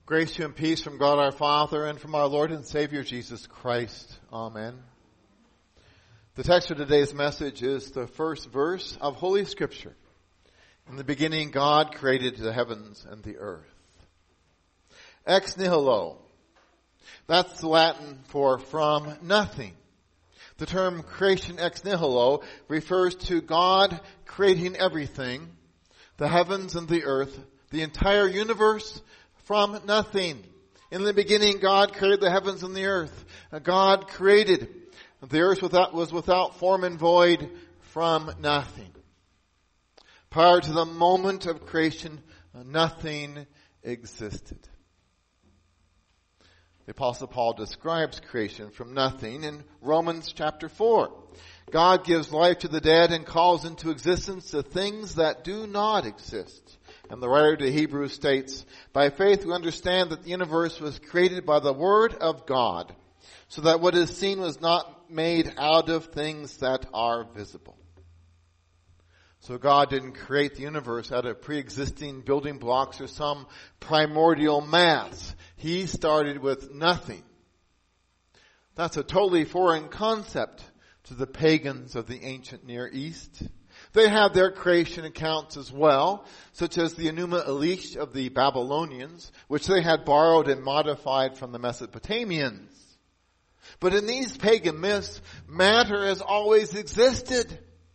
Grace to you and peace from God our Father and from our Lord and Savior Jesus Christ. Amen. The text for today's message is the first verse of Holy Scripture. In the beginning, God created the heavens and the earth. Ex nihilo. That's the Latin for from nothing. The term creation ex nihilo refers to God creating everything, the heavens and the earth, the entire universe, from nothing. In the beginning, God created the heavens and the earth. God created the earth was without form and void from nothing. Prior to the moment of creation, nothing existed. The Apostle Paul describes creation from nothing in Romans chapter 4. God gives life to the dead and calls into existence the things that do not exist. And the writer to Hebrews states, by faith we understand that the universe was created by the word of God, so that what is seen was not made out of things that are visible. So God didn't create the universe out of pre-existing building blocks or some primordial mass. He started with nothing. That's a totally foreign concept to the pagans of the ancient Near East. They have their creation accounts as well, such as the Enuma Elish of the Babylonians, which they had borrowed and modified from the Mesopotamians. But in these pagan myths, matter has always existed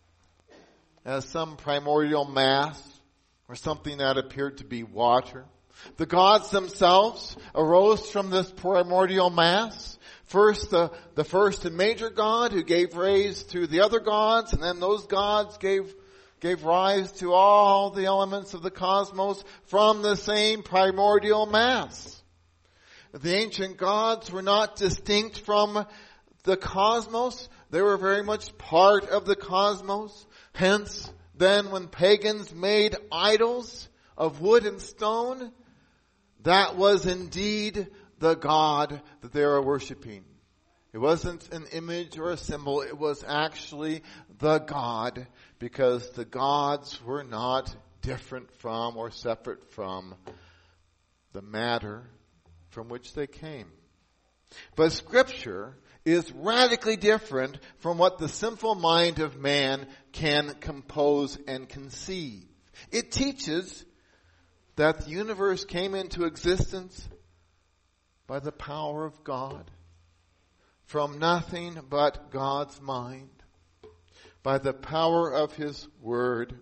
as some primordial mass or something that appeared to be water. The gods themselves arose from this primordial mass. First, the first and major God who gave rise to the other gods, and then those gods gave rise to all the elements of the cosmos from the same primordial mass. The ancient gods were not distinct from the cosmos. They were very much part of the cosmos. Hence, then when pagans made idols of wood and stone, that was indeed the God that they were worshiping. It wasn't an image or a symbol. It was actually the God, because the gods were not different from or separate from the matter from which they came. But Scripture is radically different from what the sinful mind of man can compose and conceive. It teaches that the universe came into existence by the power of God, from nothing but God's mind, by the power of His Word.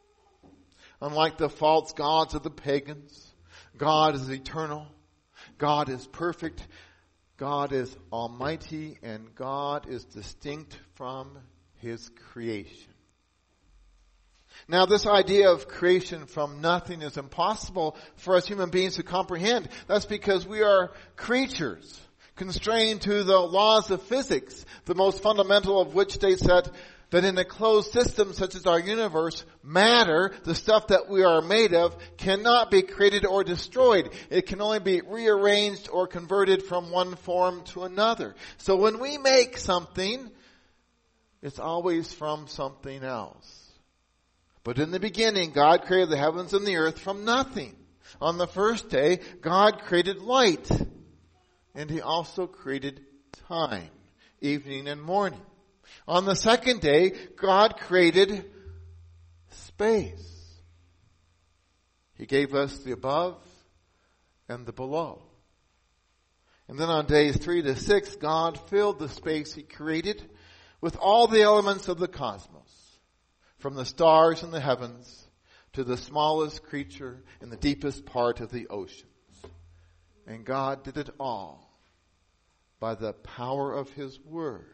Unlike the false gods of the pagans, God is eternal, God is perfect, God is almighty, and God is distinct from His creation. Now, this idea of creation from nothing is impossible for us human beings to comprehend. That's because we are creatures constrained to the laws of physics, the most fundamental of which states that in a closed system such as our universe, matter, the stuff that we are made of, cannot be created or destroyed. It can only be rearranged or converted from one form to another. So when we make something, it's always from something else. But in the beginning, God created the heavens and the earth from nothing. On the first day, God created light. And He also created time, evening and morning. On the second day, God created space. He gave us the above and the below. And then on days 3 to 6, God filled the space He created with all the elements of the cosmos. From the stars in the heavens to the smallest creature in the deepest part of the oceans. And God did it all by the power of His Word.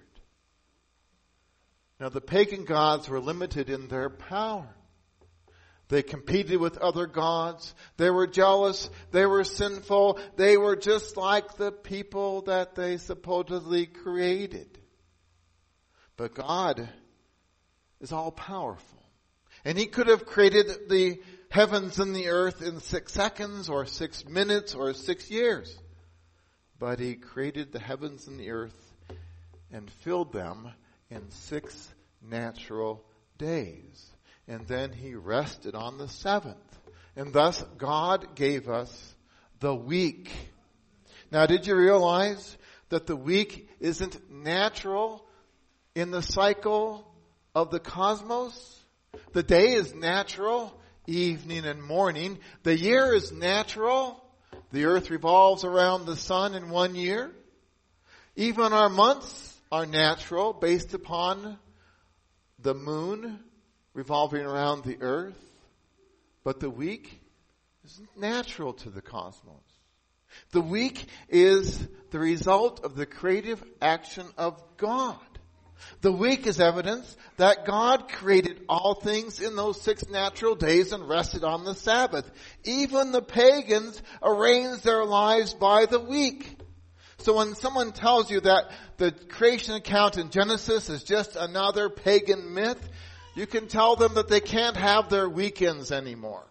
Now, the pagan gods were limited in their power. They competed with other gods. They were jealous. They were sinful. They were just like the people that they supposedly created. But God is all powerful. And He could have created the heavens and the earth in 6 seconds or 6 minutes or 6 years. But He created the heavens and the earth and filled them in 6 natural days. And then He rested on the 7th. And thus God gave us the week. Now, did you realize that the week isn't natural in the cycle of the cosmos? The day is natural, evening and morning. The year is natural. The earth revolves around the sun in 1 year. Even our months are natural, based upon the moon revolving around the earth. But the week isn't natural to the cosmos. The week is the result of the creative action of God. The week is evidence that God created all things in those 6 natural days and rested on the Sabbath. Even the pagans arranged their lives by the week. So when someone tells you that the creation account in Genesis is just another pagan myth, you can tell them that they can't have their weekends anymore.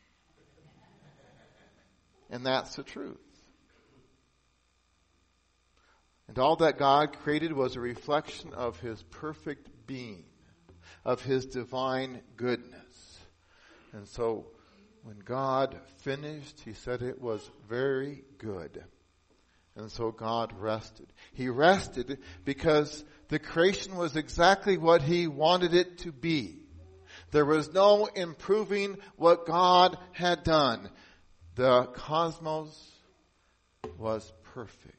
And that's the truth. And all that God created was a reflection of His perfect being, of His divine goodness. And so when God finished, He said it was very good. And so God rested. He rested because the creation was exactly what He wanted it to be. There was no improving what God had done. The cosmos was perfect.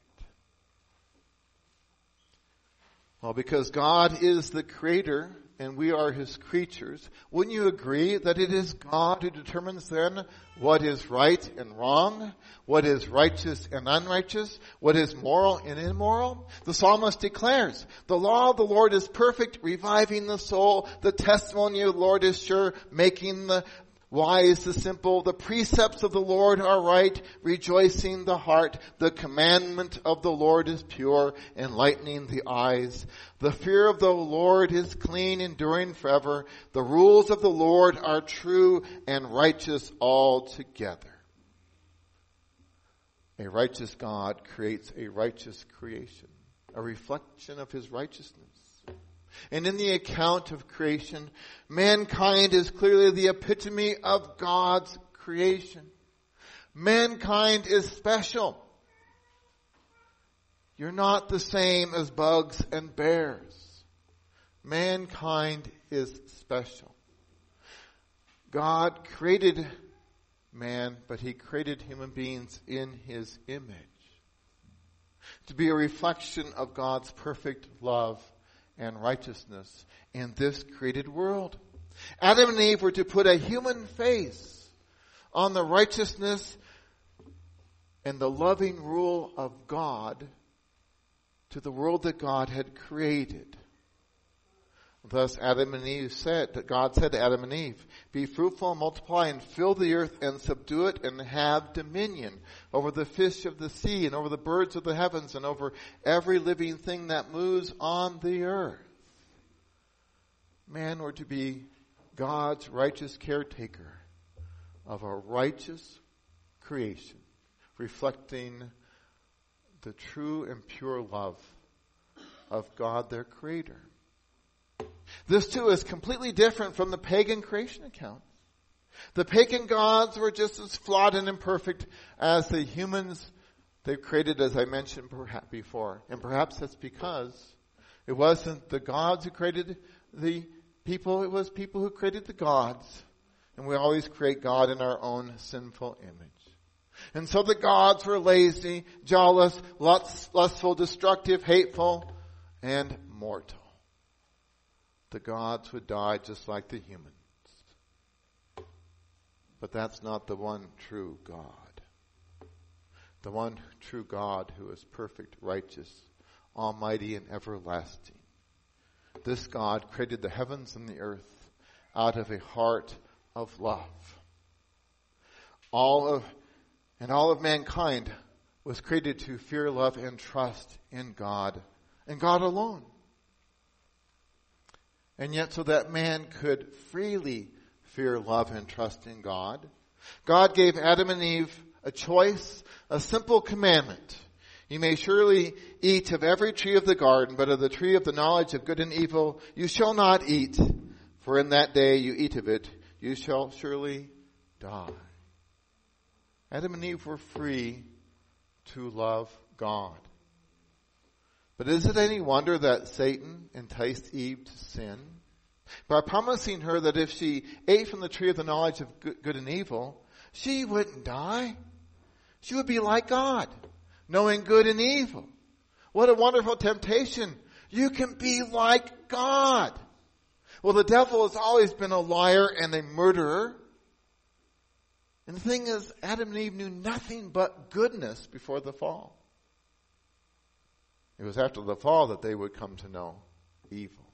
Well, because God is the creator and we are His creatures, wouldn't you agree that it is God who determines then what is right and wrong, what is righteous and unrighteous, what is moral and immoral? The psalmist declares, the law of the Lord is perfect, reviving the soul. The testimony of the Lord is sure, making the wise the simple. The precepts of the Lord are right, rejoicing the heart. The commandment of the Lord is pure, enlightening the eyes. The fear of the Lord is clean, enduring forever. The rules of the Lord are true and righteous altogether. A righteous God creates a righteous creation, a reflection of His righteousness. And in the account of creation, mankind is clearly the epitome of God's creation. Mankind is special. You're not the same as bugs and bears. Mankind is special. God created man, but He created human beings in His image to be a reflection of God's perfect love and righteousness in this created world. Adam and Eve were to put a human face on the righteousness and the loving rule of God to the world that God had created. Thus Adam and Eve said, God said to Adam and Eve, be fruitful and multiply and fill the earth and subdue it and have dominion over the fish of the sea and over the birds of the heavens and over every living thing that moves on the earth. Man were to be God's righteous caretaker of a righteous creation, reflecting the true and pure love of God, their creator. This too is completely different from the pagan creation accounts. The pagan gods were just as flawed and imperfect as the humans they created, as I mentioned perhaps before. And perhaps that's because it wasn't the gods who created the people, it was people who created the gods. And we always create God in our own sinful image. And so the gods were lazy, jealous, lustful, destructive, hateful, and mortal. The gods would die just like the humans. But that's not the one true God. The one true God who is perfect, righteous, almighty, and everlasting. This God created the heavens and the earth out of a heart of love. All of mankind was created to fear, love, and trust in God and God alone. And yet so that man could freely fear, love, and trust in God, God gave Adam and Eve a choice, a simple commandment. You may surely eat of every tree of the garden, but of the tree of the knowledge of good and evil you shall not eat, for in that day you eat of it, you shall surely die. Adam and Eve were free to love God. But is it any wonder that Satan enticed Eve to sin? By promising her that if she ate from the tree of the knowledge of good and evil, she wouldn't die. She would be like God, knowing good and evil. What a wonderful temptation. You can be like God. Well, the devil has always been a liar and a murderer. And the thing is, Adam and Eve knew nothing but goodness before the fall. It was after the fall that they would come to know evil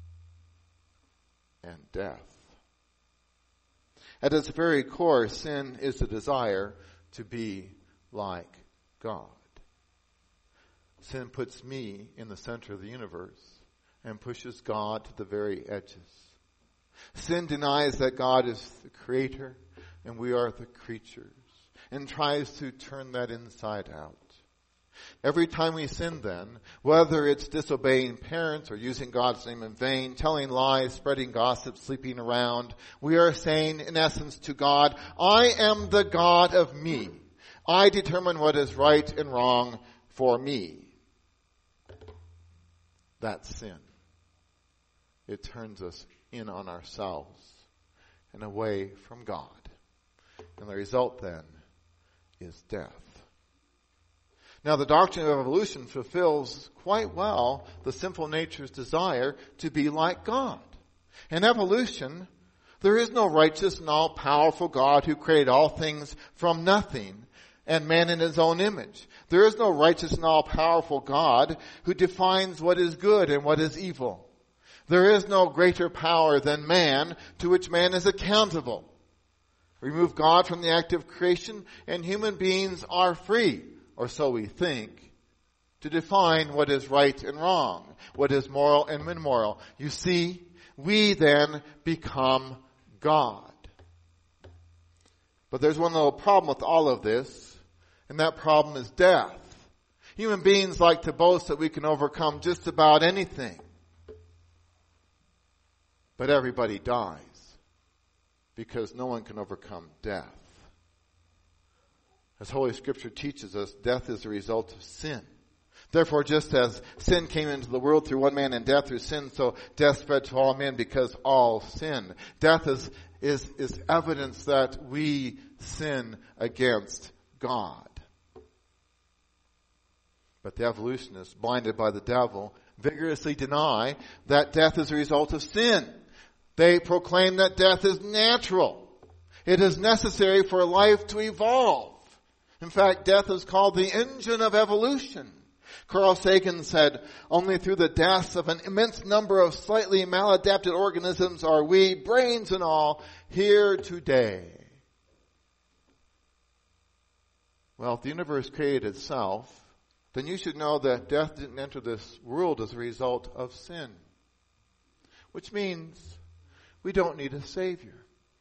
and death. At its very core, sin is the desire to be like God. Sin puts me in the center of the universe and pushes God to the very edges. Sin denies that God is the creator and we are the creatures, and tries to turn that inside out. Every time we sin then, whether it's disobeying parents or using God's name in vain, telling lies, spreading gossip, sleeping around, we are saying in essence to God, I am the God of me. I determine what is right and wrong for me. That's sin. It turns us in on ourselves and away from God. And the result then is death. Now, the doctrine of evolution fulfills quite well the sinful nature's desire to be like God. In evolution, there is no righteous and all-powerful God who created all things from nothing and man in his own image. There is no righteous and all-powerful God who defines what is good and what is evil. There is no greater power than man to which man is accountable. Remove God from the act of creation and human beings are free, or so we think, to define what is right and wrong, what is moral and immoral. You see, we then become God. But there's one little problem with all of this, and that problem is death. Human beings like to boast that we can overcome just about anything. But everybody dies, because no one can overcome death. As Holy Scripture teaches us, death is the result of sin. Therefore, just as sin came into the world through one man and death through sin, so death spread to all men because all sin. Death is evidence that we sin against God. But the evolutionists, blinded by the devil, vigorously deny that death is a result of sin. They proclaim that death is natural. It is necessary for life to evolve. In fact, death is called the engine of evolution. Carl Sagan said, only through the deaths of an immense number of slightly maladapted organisms are we, brains and all, here today. Well, if the universe created itself, then you should know that death didn't enter this world as a result of sin. Which means we don't need a Savior.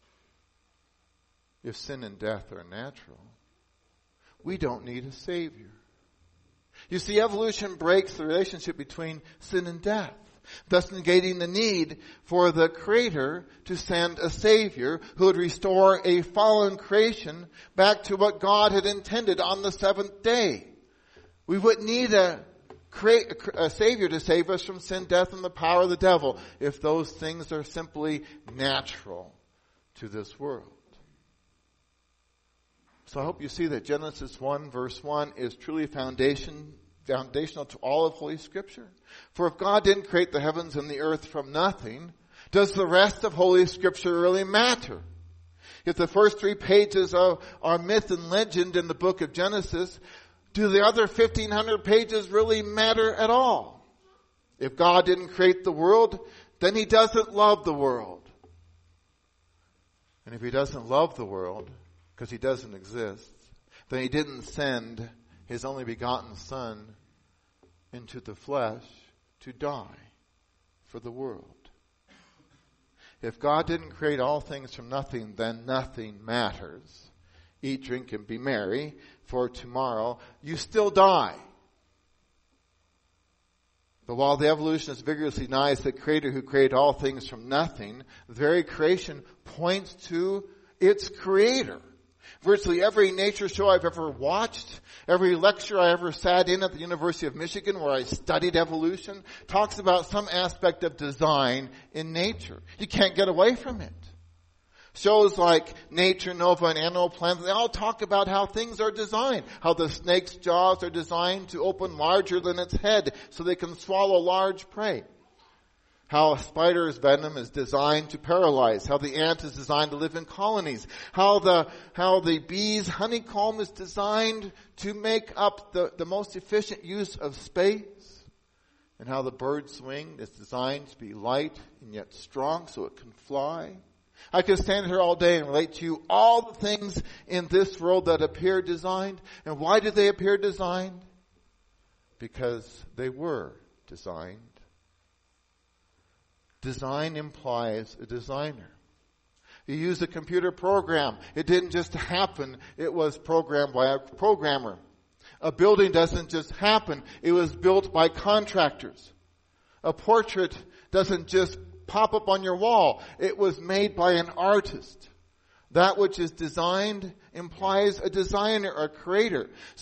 If sin and death are natural, we don't need a Savior. You see, evolution breaks the relationship between sin and death, thus negating the need for the Creator to send a Savior who would restore a fallen creation back to what God had intended on the seventh day. We wouldn't need a Savior to save us from sin, death, and the power of the devil if those things are simply natural to this world. So I hope you see that Genesis 1 verse 1 is truly foundational to all of Holy Scripture. For if God didn't create the heavens and the earth from nothing, does the rest of Holy Scripture really matter? If the first 3 pages are myth and legend in the book of Genesis, do the other 1,500 pages really matter at all? If God didn't create the world, then He doesn't love the world. And if He doesn't love the world, because He doesn't exist, then He didn't send His only begotten Son into the flesh to die for the world. If God didn't create all things from nothing, then nothing matters. Eat, drink, and be merry, for tomorrow you still die. But while the evolutionist vigorously denies the Creator who created all things from nothing, the very creation points to its Creator. Virtually every nature show I've ever watched, every lecture I ever sat in at the University of Michigan where I studied evolution, talks about some aspect of design in nature. You can't get away from it. Shows like Nature Nova and Animal Planet, they all talk about how things are designed, how the snake's jaws are designed to open larger than its head so they can swallow large prey. How a spider's venom is designed to paralyze. How the ant is designed to live in colonies. How the bee's honeycomb is designed to make up the most efficient use of space. And how the bird's wing is designed to be light and yet strong so it can fly. I could stand here all day and relate to you all the things in this world that appear designed. And why did they appear designed? Because they were designed. Design implies a designer. You use a computer program. It didn't just happen. It was programmed by a programmer. A building doesn't just happen. It was built by contractors. A portrait doesn't just pop up on your wall. It was made by an artist. That which is designed implies a designer, a creator.